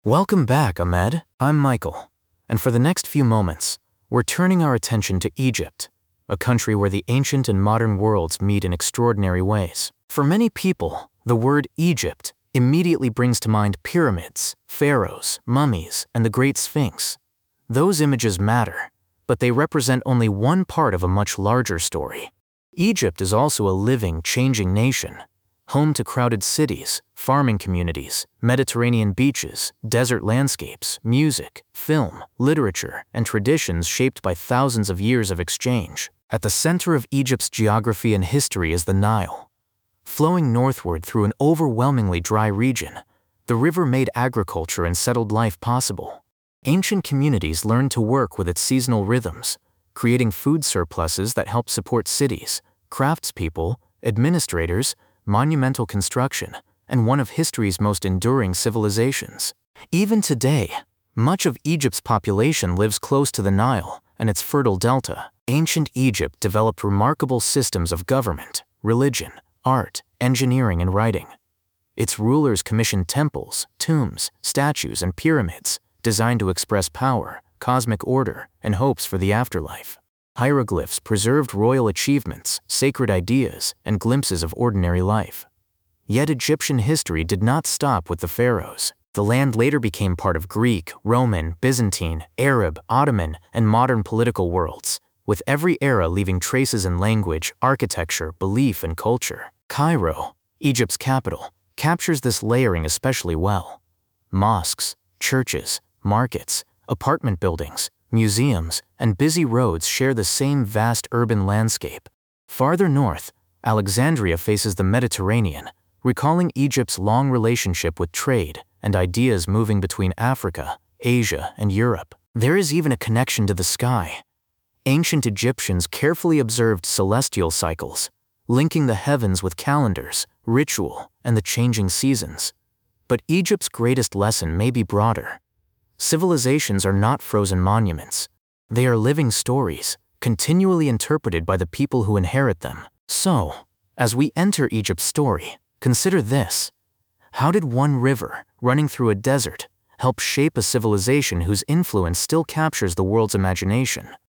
Welcome back, Ahmed. I'm Michael, and for the next few moments, we're turning our attention to Egypt, a country where the ancient and modern worlds meet in extraordinary ways. For many people, the word Egypt immediately brings to mind pyramids, pharaohs, mummies, and the Great Sphinx. Those images matter, but they represent only one part of a much larger story. Egypt is also a living, changing nation, home to crowded cities, farming communities, Mediterranean beaches, desert landscapes, music, film, literature, and traditions shaped by thousands of years of exchange. At the center of Egypt's geography and history is the Nile. Flowing northward through an overwhelmingly dry region, the river made agriculture and settled life possible. Ancient communities learned to work with its seasonal rhythms, creating food surpluses that helped support cities, craftspeople, administrators, monumental construction, and one of history's most enduring civilizations. Even today, much of Egypt's population lives close to the Nile and its fertile delta. Ancient Egypt developed remarkable systems of government, religion, art, engineering, and writing. Its rulers commissioned temples, tombs, statues, and pyramids designed to express power, cosmic order, and hopes for the afterlife. Hieroglyphs preserved royal achievements, sacred ideas, and glimpses of ordinary life. Yet Egyptian history did not stop with the pharaohs. The land later became part of Greek, Roman, Byzantine, Arab, Ottoman, and modern political worlds, with every era leaving traces in language, architecture, belief, and culture. Cairo, Egypt's capital, captures this layering especially well. Mosques, churches, markets, apartment buildings, museums, and busy roads share the same vast urban landscape. Farther north, Alexandria faces the Mediterranean, recalling Egypt's long relationship with trade and ideas moving between Africa, Asia, and Europe. There is even a connection to the sky. Ancient Egyptians carefully observed celestial cycles, linking the heavens with calendars, ritual, and the changing seasons. But Egypt's greatest lesson may be broader. Civilizations are not frozen monuments. They are living stories, continually interpreted by the people who inherit them. So, as we enter Egypt's story, consider this. How did one river, running through a desert, help shape a civilization whose influence still captures the world's imagination?